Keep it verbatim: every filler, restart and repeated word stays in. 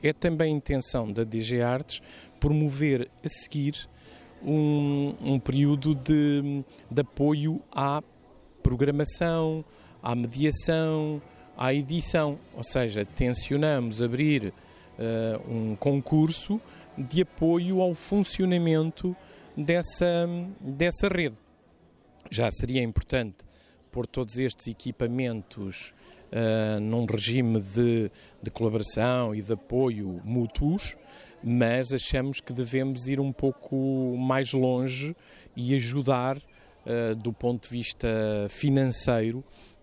É também a intenção da D G Artes promover a seguir um, um período de, de apoio à programação, à mediação, à edição, ou seja, tencionamos abrir uh, um concurso de apoio ao funcionamento dessa, dessa rede. Já seria importante pôr todos estes equipamentos uh, num regime de, de colaboração e de apoio mútuos, mas achamos que devemos ir um pouco mais longe e ajudar uh, do ponto de vista financeiro